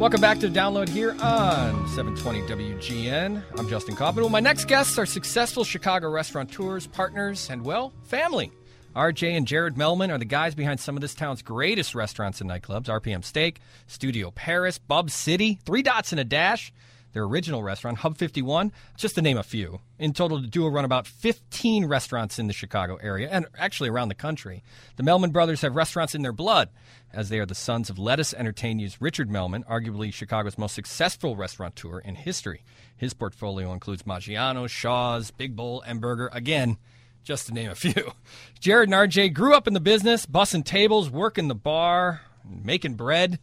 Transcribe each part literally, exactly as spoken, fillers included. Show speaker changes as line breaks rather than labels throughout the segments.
Welcome back to Download here on seven twenty W G N. I'm Justin Coppin. Well, my next guests are successful Chicago restaurateurs, partners, and, well, family. R J and Jared Melman are the guys behind some of this town's greatest restaurants and nightclubs: R P M Steak, Studio Paris, Bub City, Three Dots and a Dash, their original restaurant, Hub fifty-one, just to name a few. In total, the duo run about fifteen restaurants in the Chicago area and actually around the country. The Melman brothers have restaurants in their blood, as they are the sons of Lettuce Entertainment's Richard Melman, arguably Chicago's most successful restaurateur in history. His portfolio includes Maggiano's, Shaw's, Big Bull, Emburger, again, just to name a few. Jared and R J grew up in the business, bussing tables, working the bar, making bread.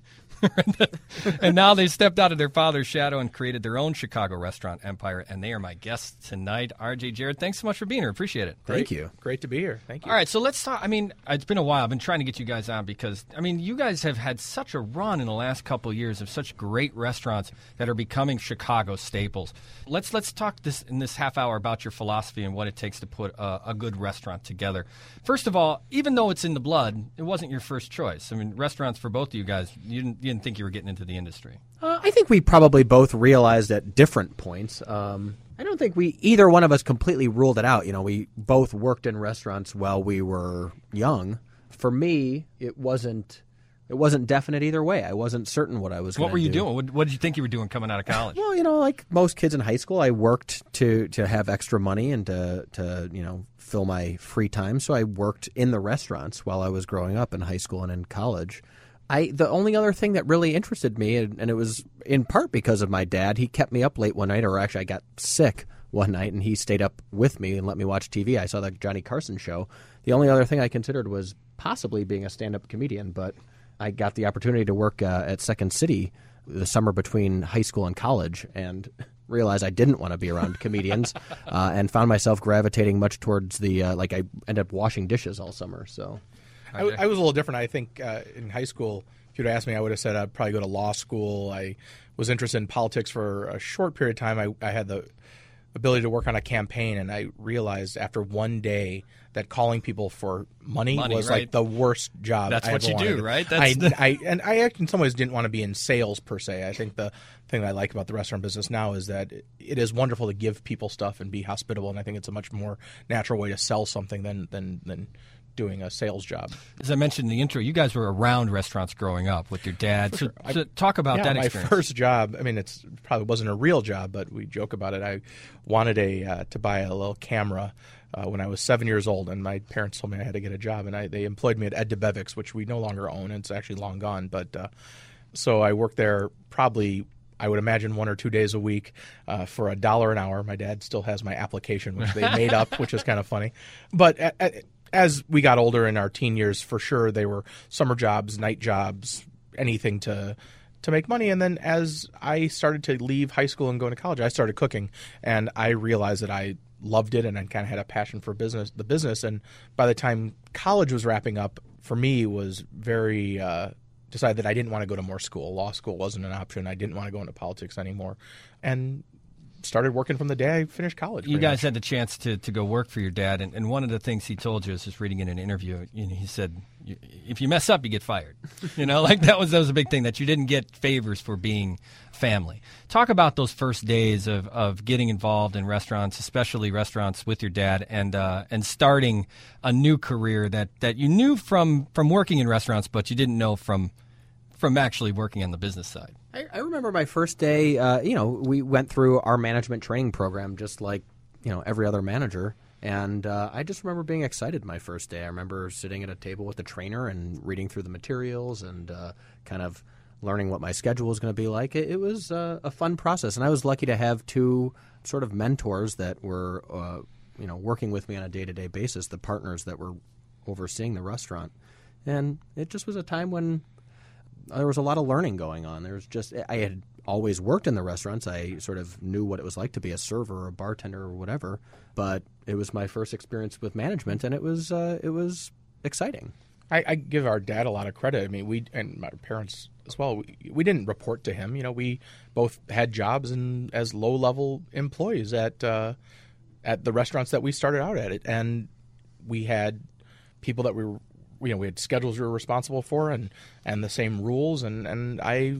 And now they've stepped out of their father's shadow and created their own Chicago restaurant empire, and they are my guests tonight. R J, Jared, thanks so much for being here. Appreciate it.
Thank
Great.
you.
Great to be here. Thank you.
All right, so let's talk. I mean, it's been a while. I've been trying to get you guys on because, I mean, you guys have had such a run in the last couple of years of such great restaurants that are becoming Chicago staples. Let's let's talk this in this half hour about your philosophy and what it takes to put a, a good restaurant together. First of all, even though it's in the blood, it wasn't your first choice. I mean, restaurants for both of you guys, you didn't, you didn't think you were getting into the industry.
Uh, I think we probably both realized at different points. Um, I don't think we either one of us completely ruled it out. You know, we both worked in restaurants while we were young. For me, it wasn't it wasn't definite either way. I wasn't certain what I was.
What were you
do.
doing? What, what did you think you were doing coming out of college?
Well, you know, like most kids in high school, I worked to to have extra money and to to you know fill my free time. So I worked in the restaurants while I was growing up in high school and in college. I the only other thing that really interested me, and, and it was in part because of my dad. He kept me up late one night, or actually I got sick one night, and he stayed up with me and let me watch T V. I saw the Johnny Carson show. The only other thing I considered was possibly being a stand-up comedian, but I got the opportunity to work uh, at Second City the summer between high school and college, and realized I didn't want to be around comedians, uh, and found myself gravitating much towards the uh, like I ended up washing dishes all summer. So.
I, I was a little different. I think uh, in high school, if you'd asked me, I would have said I'd probably go to law school. I was interested in politics for a short period of time. I, I had the ability to work on a campaign, and I realized after one day that calling people for money,
Money,
was
right.
like the worst job.
That's
I
what
ever
you do,
wanted.
right?
I,
That's the-
I and I actually in some ways didn't want to be in sales per se. I think the thing that I like about the restaurant business now is that it is wonderful to give people stuff and be hospitable, and I think it's a much more natural way to sell something than than than. doing a sales job.
As I mentioned in the intro, you guys were around restaurants growing up with your dad. So,
sure. I-
so talk about
yeah,
that
my
experience.
first job, I mean, it's probably wasn't a real job, but we joke about it. I wanted a uh, to buy a little camera uh, when I was seven years old, and my parents told me I had to get a job, and I, they employed me at Ed DeBevick's, which we no longer own. It's actually long gone. But uh, so I worked there probably, I would imagine, one or two days a week uh, for a dollar an hour. My dad still has my application, which they made up, which is kind of funny. But at, at, as we got older in our teen years, for sure, they were summer jobs, night jobs, anything to to make money. And then as I started to leave high school and go into college, I started cooking, and I realized that I loved it, and I kind of had a passion for business, the business. And by the time college was wrapping up, for me, it was very uh, decided that I didn't want to go to more school. Law school wasn't an option. I didn't want to go into politics anymore, and started working from the day I finished college.
You guys
much.
had the chance to, to go work for your dad, and, and one of the things he told you, I was just reading in an interview, you know, he said, if you mess up, you get fired. You know, like that was that was a big thing, that you didn't get favors for being family. Talk about those first days of, of getting involved in restaurants, especially restaurants with your dad, and uh, and starting a new career that, that you knew from, from working in restaurants, but you didn't know from from actually working on the business side.
I, I remember my first day, uh, you know, we went through our management training program just like, you know, every other manager. And uh, I just remember being excited my first day. I remember sitting at a table with the trainer and reading through the materials and uh, kind of learning what my schedule was going to be like. It, it was uh, a fun process. And I was lucky to have two sort of mentors that were, uh, you know, working with me on a day-to-day basis, the partners that were overseeing the restaurant. And it just was a time when there was a lot of learning going on. There was just I had always worked in the restaurants. I sort of knew what it was like to be a server or a bartender or whatever. But it was my first experience with management, and it was uh, it was exciting.
I, I give our dad a lot of credit. I mean, we and my parents as well. We, we didn't report to him. You know, we both had jobs and as low level employees at uh, at the restaurants that we started out at, it, and we had people that we were. You know, we had schedules we were responsible for, and, and the same rules, and, and I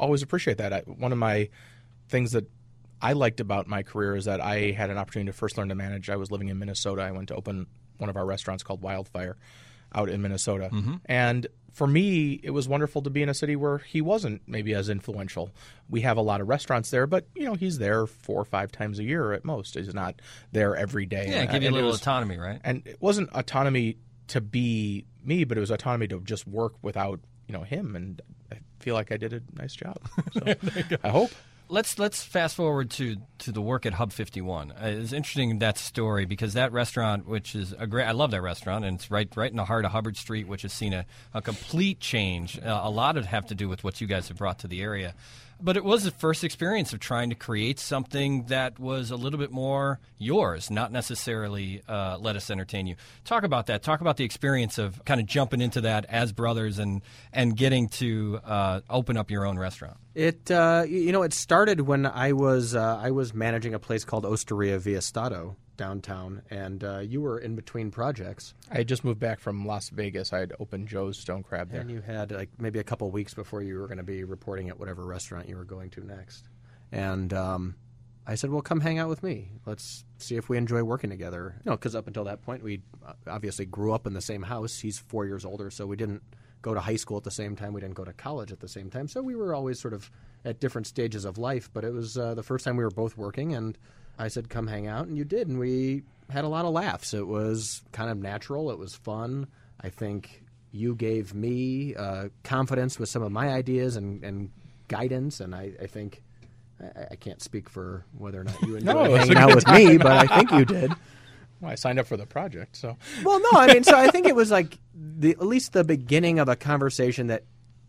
always appreciate that. I, one of my things that I liked about my career is that I had an opportunity to first learn to manage. I was living in Minnesota. I went to open one of our restaurants called Wildfire out in Minnesota. Mm-hmm. And for me, it was wonderful to be in a city where he wasn't maybe as influential. We have a lot of restaurants there, but you know, he's there four or five times a year at most. He's not there every day.
Yeah, give you a little was, autonomy, right?
And it wasn't autonomy to be me, but it was autonomy to just work without, you know, him. And I feel like I did a nice job. So I hope.
Let's let's fast forward to, to the work at Hub fifty-one. Uh, it's interesting, that story, because that restaurant, which is a great, I love that restaurant, and it's right right in the heart of Hubbard Street, which has seen a, a complete change. Uh, a lot of it have to do with what you guys have brought to the area. But it was the first experience of trying to create something that was a little bit more yours, not necessarily uh, let us entertain you. Talk about that. Talk about the experience of kind of jumping into that as brothers and and getting to uh, open up your own restaurant.
It uh, you know it started when I was uh, I was managing a place called Osteria Via Stato downtown, and uh, you were in between projects.
I had just moved back from Las Vegas. I had opened Joe's Stone Crab there.
And you had like maybe a couple of weeks before you were going to be reporting at whatever restaurant you were going to next. And um, I said, well, come hang out with me. Let's see if we enjoy working together. You know, because up until that point, we obviously grew up in the same house. He's four years older, so we didn't go to high school at the same time. We didn't go to college at the same time. So we were always sort of at different stages of life. But it was uh, the first time we were both working, and I said, come hang out, and you did, and we had a lot of laughs. It was kind of natural. It was fun. I think you gave me uh, confidence with some of my ideas and, and guidance, and I, I think I, I can't speak for whether or not you enjoyed
no,
hanging out with me, but I think you did.
Well, I signed up for the project, so.
Well, no, I mean, so I think it was like the, at least the beginning of a conversation that,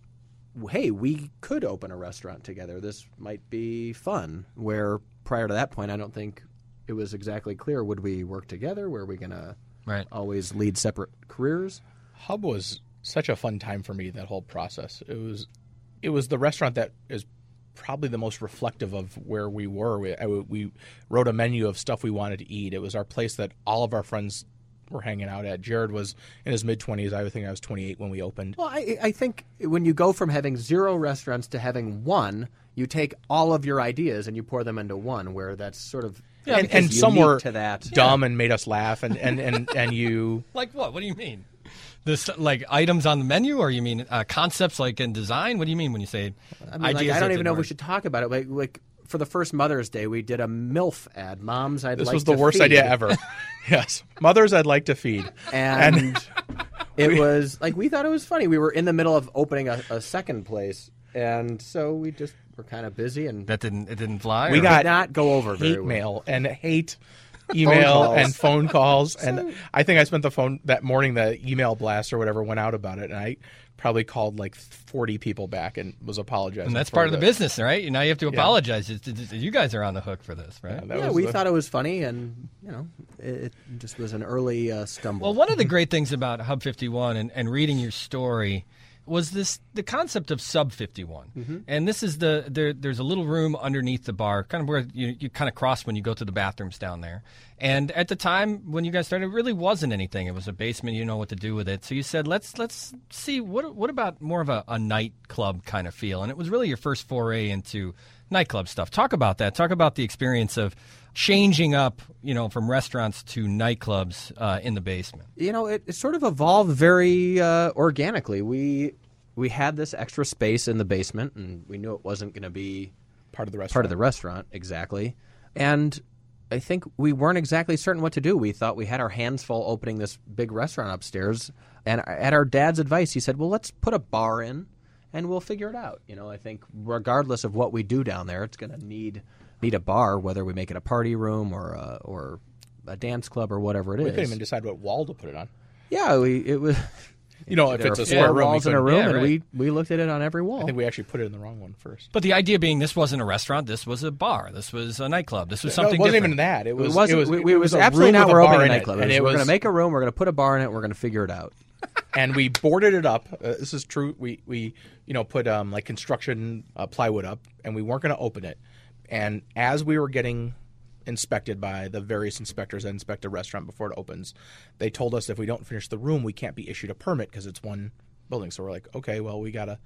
hey, we could open a restaurant together. This might be fun, where prior to that point, I don't think it was exactly clear. Would we work together? Were we going to
right.
always lead separate careers?
Hub was such a fun time for me, that whole process. It was it was the restaurant that is probably the most reflective of where we were. We, I, we wrote a menu of stuff we wanted to eat. It was our place that all of our friends were hanging out at. Jared was in his mid-twenties. I think I was twenty-eight when we opened.
Well, I, I think when you go from having zero restaurants to having one, you take all of your ideas and you pour them into one, where that's sort of
yeah, and, and some were
to that.
dumb yeah. and made us laugh, and, and, and, and you...
Like what? What do you mean? This like items on the menu, or you mean uh, concepts like in design? What do you mean when you say
I mean,
ideas?
Like, I don't even know
work?
if we should talk about it. Like, like for the first Mother's Day, we did a MILF ad. Moms, I'd
this
like to
This was the worst
feed.
idea ever. Yes. Mothers, I'd like to feed.
And,
and
it was like, we thought it was funny. We were in the middle of opening a, a second place, and so we just were kind of busy. And
that didn't it didn't fly.
We
or?
got
did not go over very
hate
well.
mail and hate email
phone
and phone calls, and I think I spent the phone that morning. The email blast or whatever went out about it, and I probably called like forty people back and was apologizing.
And that's
for
part of the
the
business, right? Now you have to
Yeah.
apologize. It's, it's, you guys are on the hook for this, right?
Yeah, that
Yeah,
was
we
the-
thought it was funny, and you know, it, it just was an early uh, stumble.
Well, one of the great things about Hub fifty-one and, and reading your story was this the concept of Sub fifty-one. Mm-hmm. And this is the there, there's a little room underneath the bar, kind of where you, you kind of cross when you go to the bathrooms down there. And at the time when you guys started, it really wasn't anything. It was a basement. You didn't know what to do with it. So you said, let's let's see, what what about more of a, a nightclub kind of feel? And it was really your first foray into nightclub stuff. Talk about that. Talk about the experience of changing up, you know, from restaurants to nightclubs uh, in the basement.
You know, it, it sort of evolved very uh, organically. We we had this extra space in the basement, and we knew it wasn't going to be
part of the restaurant.
part of the restaurant, exactly. And I think we weren't exactly certain what to do. We thought we had our hands full opening this big restaurant upstairs, and at our dad's advice, he said, well, let's put a bar in, and we'll figure it out. You know, I think regardless of what we do down there, it's going to need... need a bar, whether we make it a party room or a, or a dance club or whatever it
we
is.
We couldn't even decide what wall to put it on.
Yeah, we it was.
You know, if
there
it's
are
a
four
square room,
walls
we
in a
couldn't-
room,
yeah,
and
right.
we we looked at it on every wall.
I think we actually put it in the wrong one first.
But the idea being, this wasn't a restaurant. This was a bar. This was a nightclub. This was
No,
something
it wasn't
different.
even that. It
it
was.
wasn't.
it was,
we,
it
we
was
was
a
absolutely
room
not.
with a
We're
bar
opening a
in it,
nightclub.
and
It was,
it
we're
was-
going to make a room. We're going to put a bar in it. We're going to figure it out.
And we boarded it up. Uh, this is true. We we you know put um, like construction uh, plywood up, and we weren't going to open it. And as we were getting inspected by the various inspectors that inspect a restaurant before it opens, they told us if we don't finish the room, we can't be issued a permit because it's one building. So we're like, okay, well, we got to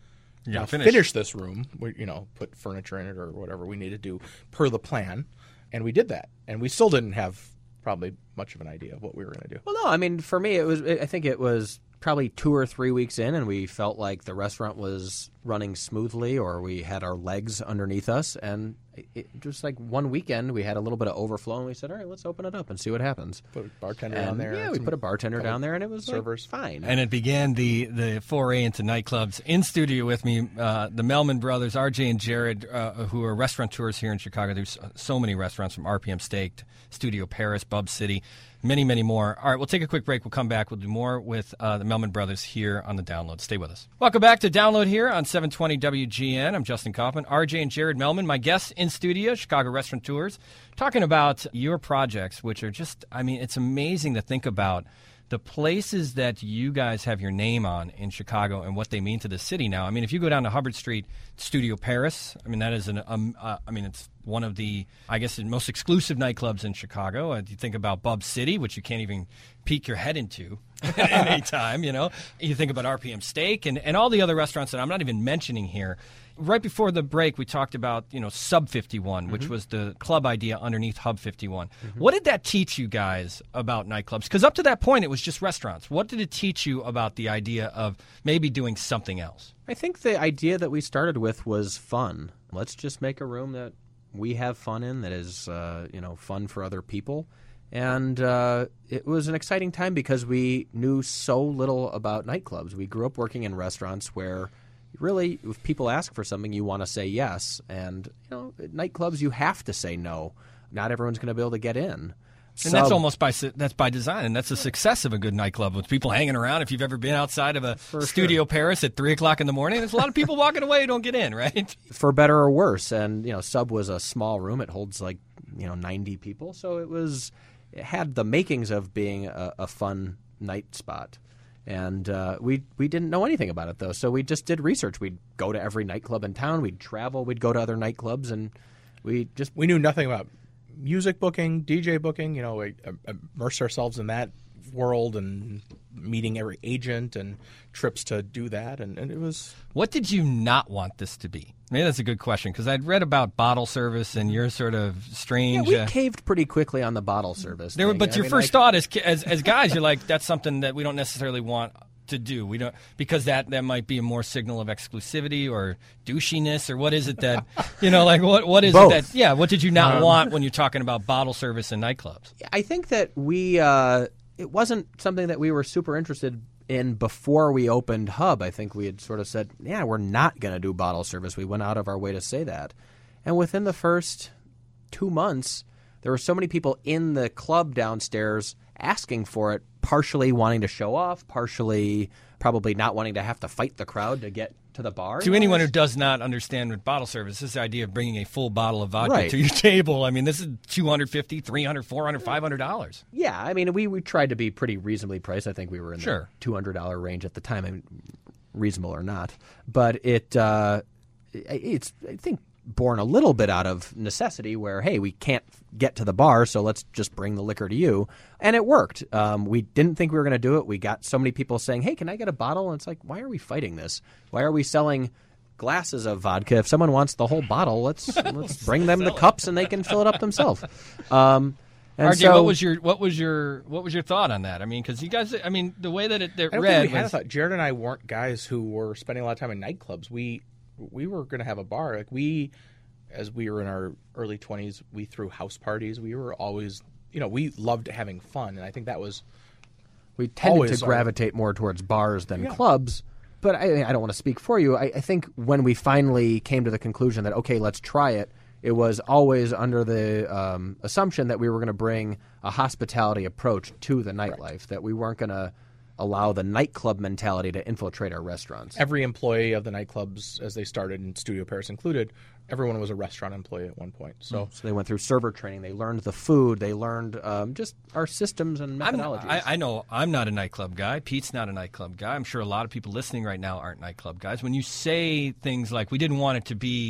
You
now
gotta finish.
finish this room. We, you know, put furniture in it or whatever we need to do per the plan, and we did that. And we still didn't have probably much of an idea of what we were going to do.
Well, no, I mean, for me, it was. I think it was probably two or three weeks in, and we felt like the restaurant was running smoothly, or we had our legs underneath us, and it, it, just like one weekend, we had a little bit of overflow, and we said, all right, let's open it up and see what happens.
Put a bartender
and,
down there.
Yeah, we put a bartender down there, and it was
servers.
Like, fine.
And it began the, the foray into nightclubs. In studio with me, uh, the Melman brothers, R J and Jared, uh, who are restaurateurs here in Chicago. There's so many restaurants, from R P M Steak, Studio Paris, Bub City, many, many more. All right, we'll take a quick break. We'll come back. We'll do more with uh, the Melman brothers here on the Download. Stay with us. Welcome back to Download here on seven twenty W G N. I'm Justin Kaufman. R J and Jared Melman, my guests in studio, Chicago Restaurateurs, talking about your projects, which are just, I mean, it's amazing to think about the places that you guys have your name on in Chicago and what they mean to the city now. I mean, if you go down to Hubbard Street, Studio Paris, I mean, that is an, um, uh, I mean, it's one of the, I guess, the most exclusive nightclubs in Chicago. Uh, you think about Bub City, which you can't even peek your head into at any time, you know. You think about R P M Steak and, and all the other restaurants that I'm not even mentioning here. Right before the break, we talked about, you know, Sub fifty-one, mm-hmm. which was the club idea underneath Hub fifty-one. Mm-hmm. What did that teach you guys about nightclubs? Because up to that point, it was just restaurants. What did it teach you about the idea of maybe doing something else?
I think the idea that we started with was fun. Let's just make a room that we have fun in, that is, uh, you know, fun for other people. And uh, it was an exciting time because we knew so little about nightclubs. We grew up working in restaurants where really, if people ask for something, you want to say yes. And, you know, at nightclubs, you have to say no. Not everyone's going to be able to get in.
And
Sub,
that's almost by that's by design, and that's the success of a good nightclub, with people hanging around. If you've ever been outside of a
For
Studio
sure.
Paris at three o'clock in the morning, there's a lot of people walking away who don't get in, right?
For better or worse. And, you know, Sub was a small room. It holds like, you know, ninety people. So it was, it had the makings of being a, a fun night spot. And uh, we we didn't know anything about it, though, so we just did research. We'd go to every nightclub in town. We'd travel. We'd go to other nightclubs, and we just...
We knew nothing about music booking, D J booking. You know, we immersed ourselves in that world and meeting every agent and trips to do that, and, and it was...
What did you not want this to be? Maybe that's a good question, because I'd read about bottle service and your sort of strange...
Yeah, we
uh,
caved pretty quickly on the bottle service
there, were-
thing.
But
I
your
mean,
first
like,
thought as, as as guys, you're like, that's something that we don't necessarily want to do. We don't, because that, that might be a more signal of exclusivity or douchiness, or what is it that, you know, like what what is
Both.
it that, yeah, what did you not
Um,
want when you're talking about bottle service in nightclubs?
I think that we... Uh, it wasn't something that we were super interested in before we opened Hub. I think we had sort of said, yeah, we're not going to do bottle service. We went out of our way to say that. And within the first two months, there were so many people in the club downstairs asking for it, partially wanting to show off, partially probably not wanting to have to fight the crowd to get to the bar.
To anyone who does not understand what bottle service, this idea of bringing a full bottle of vodka
Right.
to your table, I mean, this is two hundred fifty dollars, three hundred dollars, four hundred dollars, five hundred dollars.
Yeah, I mean, we, we tried to be pretty reasonably priced. I think we were in
Sure.
the two hundred dollars range at the time, I mean, reasonable or not. But it uh, it's, I think, born a little bit out of necessity where, hey, we can't get to the bar, so let's just bring the liquor to you. And it worked. Um, we didn't think we were going to do it. We got so many people saying, hey, can I get a bottle? And it's like, why are we fighting this? Why are we selling glasses of vodka? If someone wants the whole bottle, let's let's bring them the cups and they can fill it up themselves. Um, and
R J,
so,
what was your what was your what was your thought on that? I mean, because you guys, I mean, the way that it, it
I don't
read
think we had
was,
a thought. Jared and I weren't guys who were spending a lot of time in nightclubs. We we were going to have a bar. Like we, as we were in our early twenties, we threw house parties. We were always, you know, we loved having fun, and I think that was
we tended
always
to
our-
gravitate more towards bars than
Yeah.
clubs. But I, I don't want to speak for you. I, I think when we finally came to the conclusion that, okay, let's try it, it was always under the um, assumption that we were going to bring a hospitality approach to the nightlife, that we weren't going to allow the nightclub mentality to infiltrate our restaurants.
every employee of the nightclubs, as they started, and Studio Paris included, everyone was a restaurant employee at one point. So
So they went through server training. They learned the food. They learned um, just our systems and
I'm,
methodologies.
I, I know I'm not a nightclub guy. Pete's not a nightclub guy. I'm sure a lot of people listening right now aren't nightclub guys. When you say things like, we didn't want it to be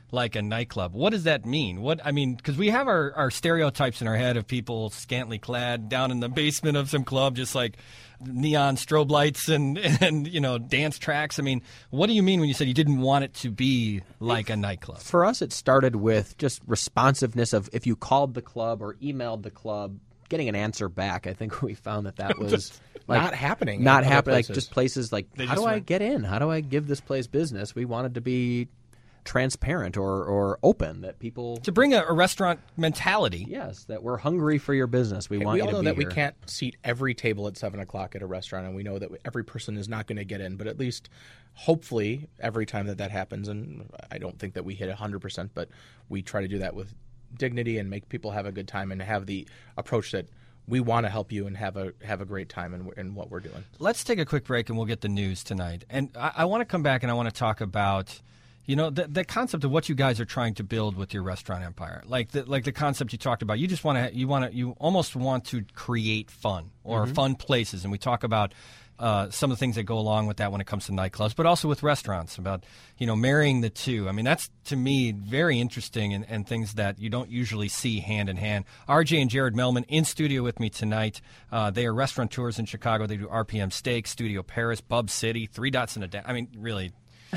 like a nightclub. What does that mean? What I mean, because we have our, our stereotypes in our head of people scantily clad down in the basement of some club, just like neon strobe lights and, and you know, dance tracks. I mean, what do you mean when you said you didn't want it to be like a nightclub?
For us, it started with just responsiveness of if you called the club or emailed the club, getting an answer back. I think we found that that was like,
not happening.
Not
in
happening. Like
places.
just places like,
They
how
just
do I
went-
get in? How do I give this place business? We wanted to be transparent or, or open, that people,
To bring a, a restaurant mentality.
yes, that we're hungry for your business. We
And
want
we
you
all
to
know
be
that
here.
we can't seat every table at seven o'clock at a restaurant, and we know that every person is not going to get in. But at least, hopefully, every time that that happens, and I don't think that we hit a hundred percent, but we try to do that with dignity and make people have a good time and have the approach that we want to help you and have a have a great time in, in what we're doing.
Let's take a quick break and we'll get the news tonight. And I, I want to come back and I want to talk about, you know, the, the concept of what you guys are trying to build with your restaurant empire. Like the like the concept you talked about. You just want to you want to you almost want to create fun or
Mm-hmm.
fun places. And we talk about uh, some of the things that go along with that when it comes to nightclubs, but also with restaurants, about, you know, marrying the two. I mean, that's, to me, very interesting and, and things that you don't usually see hand in hand. R J and Jared Melman in studio with me tonight. Uh, they are restaurateurs in Chicago. They do R P M Steak, Studio Paris, Bub City, Three Dots in a Dash. I mean, really,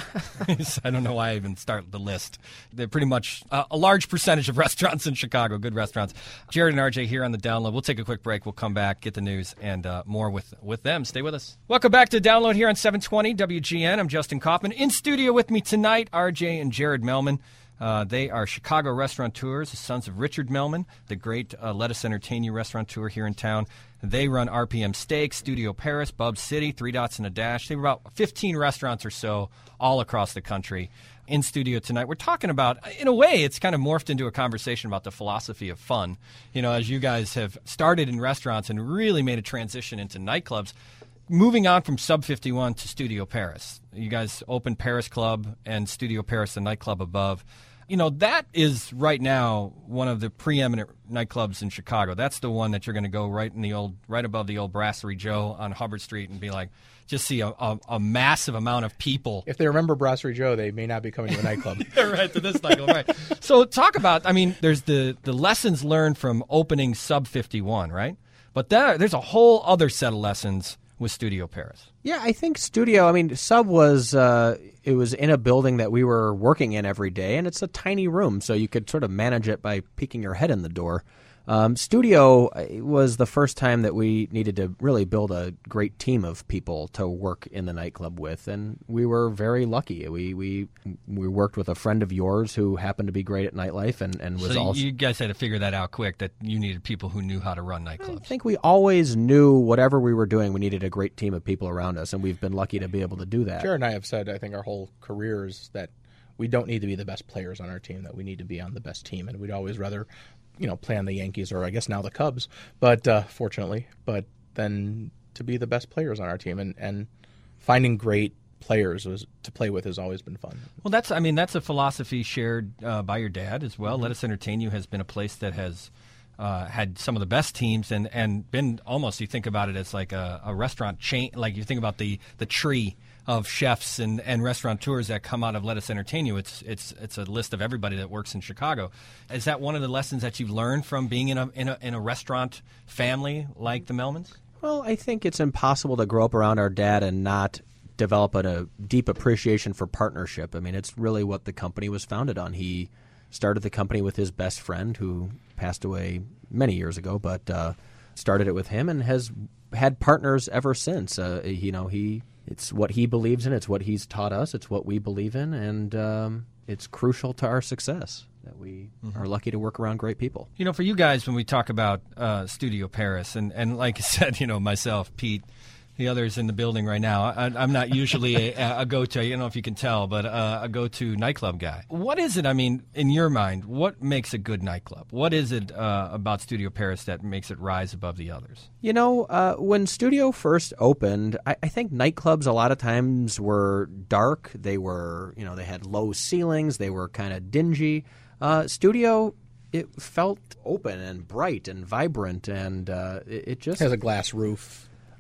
I don't know why I even start the list. They're pretty much uh, a large percentage of restaurants in Chicago, good restaurants. Jared and R J here on the Download. We'll take a quick break. We'll come back, get the news, and uh, more with, with them. Stay with us. Welcome back to Download here on seven twenty W G N. I'm Justin Kaufman. In studio with me tonight, R J and Jared Melman. Uh, they are Chicago restaurateurs, the sons of Richard Melman, the great uh, Let Us Entertain You restaurateur here in town. They run R P M Steak, Studio Paris, Bub City, Three Dots in a Dash. They have about fifteen restaurants or so all across the country. In studio tonight, we're talking about, in a way, it's kind of morphed into a conversation about the philosophy of fun. You know, as you guys have started in restaurants and really made a transition into nightclubs, moving on from Sub fifty-one to Studio Paris. You guys opened Paris Club and Studio Paris, the nightclub above. You know, that is right now one of the preeminent nightclubs in Chicago. That's the one that you're going to go right in the old, right above the old Brasserie Joe on Hubbard Street and be like, just see a, a, a massive amount of people.
If they remember Brasserie Joe, they may not be coming to a nightclub.
Right, to this nightclub, right. So talk about, I mean, there's the, the lessons learned from opening Sub fifty-one, right? But there, there's a whole other set of lessons with Studio Paris.
Yeah, I think Studio, I mean, Sub was, uh, it was in a building that we were working in every day, and it's a tiny room, so you could sort of manage it by peeking your head in the door. Um, Studio was the first time that we needed to really build a great team of people to work in the nightclub with, and we were very lucky. We we we worked with a friend of yours who happened to be great at nightlife and, and was
So
also...
you guys had to figure that out quick, that you needed people who knew how to run
I
nightclubs.
think we always knew whatever we were doing, we needed a great team of people around us, and we've been lucky to be able to do that.
Jared and I have said, I think, our whole careers that we don't need to be the best players on our team, that we need to be on the best team, and we'd always rather, you know, play on the Yankees or I guess now the Cubs, but uh, fortunately, but then to be the best players on our team, and, and finding great players was, to play with has always been fun.
Well, that's, I mean, that's a philosophy shared uh, by your dad as well.
Mm-hmm.
Let Us Entertain You has been a place that has uh, had some of the best teams and, and been almost, you think about it as like a, a restaurant chain, like you think about the, the tree of chefs and, and restaurateurs that come out of Let Us Entertain You. It's it's it's a list of everybody that works in Chicago. Is that one of the lessons that you've learned from being in a in a, in a restaurant family like the Melmans?
Well, I think it's impossible to grow up around our dad and not develop a, a deep appreciation for partnership. I mean, it's really what the company was founded on. He started the company with his best friend, who passed away many years ago, but uh, started it with him and has had partners ever since. Uh, you know, he it's what he believes in. It's what he's taught us. It's what we believe in, and um, it's crucial to our success that we mm-hmm. are lucky to work around great people.
You know, for you guys, when we talk about uh, Studio Paris, and, and like I said, you know, myself, Pete, the others in the building right now, I, I'm not usually a, a go-to, I don't know if you can tell, but uh, a go-to nightclub guy. What is it, I mean, in your mind, what makes a good nightclub? What is it uh, about Studio Paris that makes it rise above the others?
You know, uh, when Studio first opened, I, I think nightclubs a lot of times were dark. They were, you know, they had low ceilings. They were kind of dingy. Uh, Studio, it felt open and bright and vibrant, and uh, it, it just
It has a glass roof.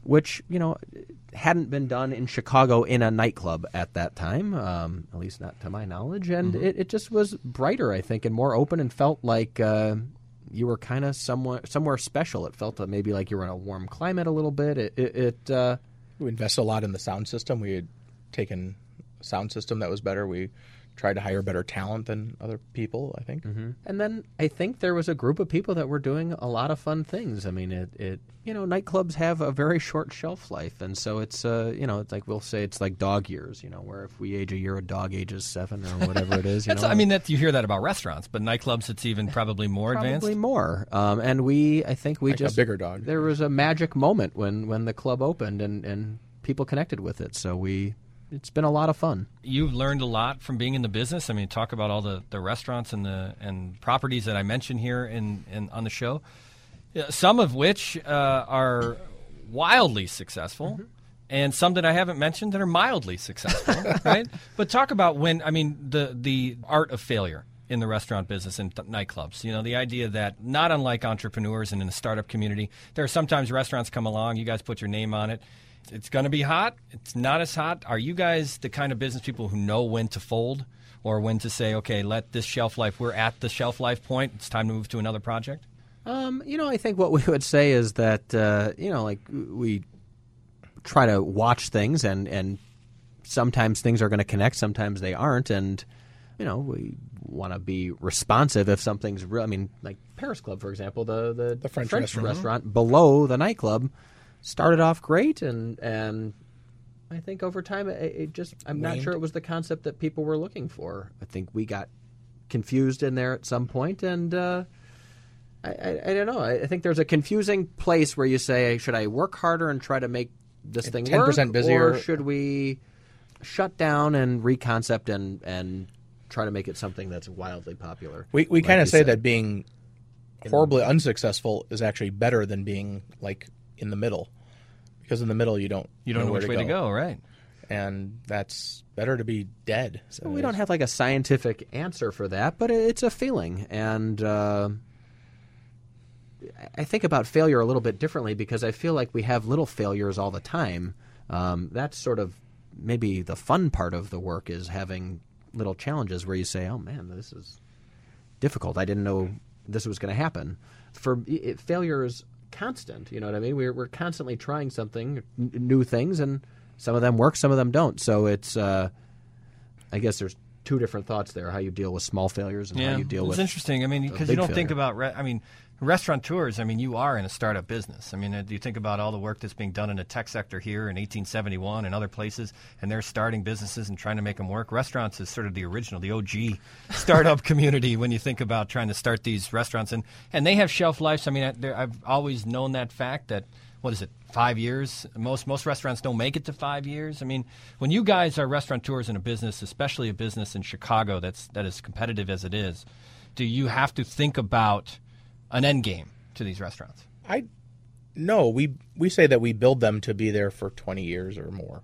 which, you know, hadn't been done in Chicago in a nightclub at that time, um, at least not to my knowledge. And mm-hmm. it, it just was brighter, I think, and more open, and felt like uh, you were kind of somewhere, somewhere special. It felt uh, maybe like you were in a warm climate a little bit. It, it, it uh,
We invested a lot in the sound system. We had taken a sound system that was better. We tried to hire better talent than other people, I think.
Mm-hmm. And then I think there was a group of people that were doing a lot of fun things. I mean, it, it you know, nightclubs have a very short shelf life, and so it's, uh, you know, it's like we'll say it's like dog years, you know, where if we age a year, a dog ages seven or whatever it is. You know,
I mean, that you hear that about restaurants, but nightclubs, it's even probably more
probably
advanced.
Probably more. Um, and we, I think we
like
just
a bigger dog.
There was a magic moment when when the club opened, and and people connected with it. So we. It's been a lot of fun.
You've learned a lot from being in the business. I mean, talk about all the, the restaurants and the and properties that I mentioned here in, in on the show, yeah, some of which uh, are wildly successful, mm-hmm. and some that I haven't mentioned that are mildly successful, right? But talk about when, I mean, the the art of failure in the restaurant business and th- nightclubs. You know, the idea that not unlike entrepreneurs and in the startup community, there are sometimes restaurants come along, you guys put your name on it. It's going to be hot. It's not as hot. Are you guys the kind of business people who know when to fold or when to say, okay, let this shelf life, we're at the shelf life point, it's time to move to another project?
Um, you know, I think what we would say is that, uh, you know, like we try to watch things, and, and sometimes things are going to connect, sometimes they aren't. And, you know, we want to be responsive if something's real. I mean, like Paris Club, for example, the, the,
the French,
French
restaurant.
restaurant below the nightclub started off great, and and I think over time it, it just I'm
Waned.
not sure it was the concept that people were looking for. I think we got confused in there at some point, and uh, I, I, I don't know. I, I think there's a confusing place where you say, should I work harder and try to make this thing
ten percent
work,
busier,
or should we shut down and reconcept and and try to make it something that's wildly popular?
We we
like
kind of say
said.
that being horribly unsuccessful is actually better than being like in the middle, because in the middle you don't
you don't know, know which
to
way
go.
to go, right?
And that's better to be dead.
So we don't have like a scientific answer for that, but it's a feeling, and uh, I think about failure a little bit differently, because I feel like we have little failures all the time. Um, that's sort of maybe the fun part of the work, is having little challenges where you say, "Oh man, this is difficult. I didn't know this was going to happen." For it, failure is constant, you know what I mean? We're we're constantly trying something, n- new things, and some of them work, some of them don't. So it's, uh, I guess there's two different thoughts there: how you deal with small failures and
yeah,
how you deal
it's
with.
It's interesting. I mean, because you don't failure. think about. Re- I mean, restaurateurs. I mean, you are in a startup business. I mean, uh, do you think about all the work that's being done in the tech sector here in eighteen seventy-one and other places, and they're starting businesses and trying to make them work? Restaurants is sort of the original, the O G startup community when you think about trying to start these restaurants, and and they have shelf lives. I mean, I, I've always known that fact that. What is it, five years? Most most restaurants don't make it to five years. I mean, when you guys are restaurateurs in a business, especially a business in Chicago that's that is competitive as it is, do you have to think about an end game to these restaurants?
I no, we we say that we build them to be there for twenty years or more.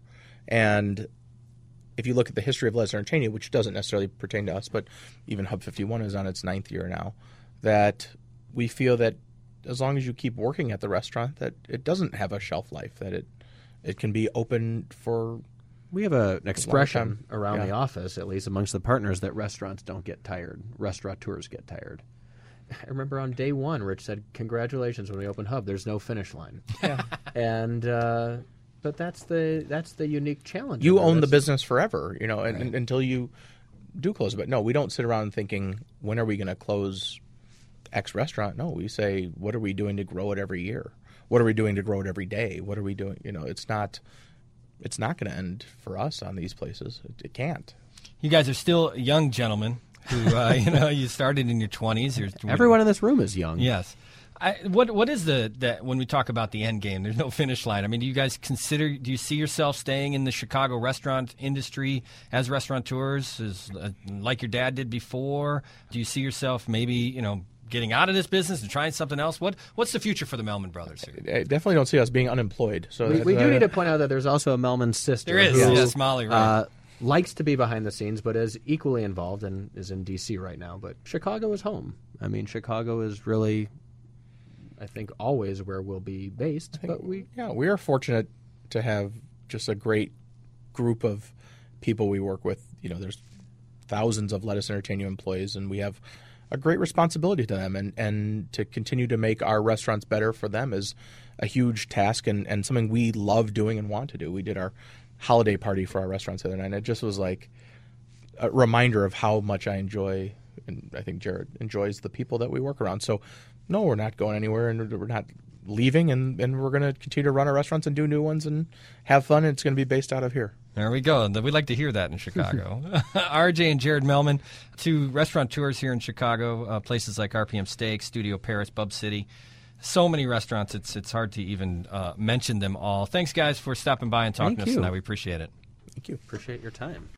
And if you look at the history of Les Entertainment, which doesn't necessarily pertain to us, but even Hub fifty-one is on its ninth year now, that we feel that as long as you keep working at the restaurant, that it doesn't have a shelf life, that it it can be open for.
We have a, an expression
a
around
yeah.
the office, at least amongst the partners, that restaurants don't get tired. Restaurateurs get tired. I remember on day one, Rich said, "Congratulations when we opened Hub. There's no finish line."
Yeah,
and uh, but that's the that's the unique challenge.
You own
this.
the business forever, you know, and,
Right.
and, until you do close it. But no, we don't sit around thinking, when are we going to close X restaurant? No, we say, what are we doing to grow it every year? What are we doing to grow it every day? What are we doing? You know, it's not it's not going to end for us on these places. It, it can't.
You guys are still young gentlemen who, uh, you know, you started in your twenties. You're,
Everyone in this room is young.
Yes. I, what what is the that when we talk about the end game? There's no finish line. I mean, do you guys consider? Do you see yourself staying in the Chicago restaurant industry as restaurateurs, as uh, like your dad did before? Do you see yourself maybe you know getting out of this business and trying something else? What what's the future for the Melman brothers here?
I definitely don't see us being unemployed. So
We,
that,
we do
uh,
need to point out that there's also a Melman sister.
There is,
who,
yes, Molly, right.
Uh, likes to be behind the scenes, but is equally involved and is in D C right now. But Chicago is home. I mean, Chicago is really I think, always where we'll be based. But we,
yeah, we are fortunate to have just a great group of people we work with. You know, there's thousands of Lettuce Entertain You employees, and we have a great responsibility to them. And, and to continue to make our restaurants better for them is a huge task and, and something we love doing and want to do. We did our holiday party for our restaurants the other night, and it just was like a reminder of how much I enjoy, and I think Jared enjoys, the people that we work around. So, no, we're not going anywhere, and we're not leaving, and, and we're going to continue to run our restaurants and do new ones and have fun, and it's going to be based out of here.
There we go. We like to hear that in Chicago. R J and Jared Mehlman, two restaurateurs here in Chicago, uh, places like R P M Steak, Studio Paris, Bub City. So many restaurants, it's it's hard to even uh, mention them all. Thanks, guys, for stopping by and talking
Thank
to us
you.
tonight. We appreciate it.
Thank you.
Appreciate your time.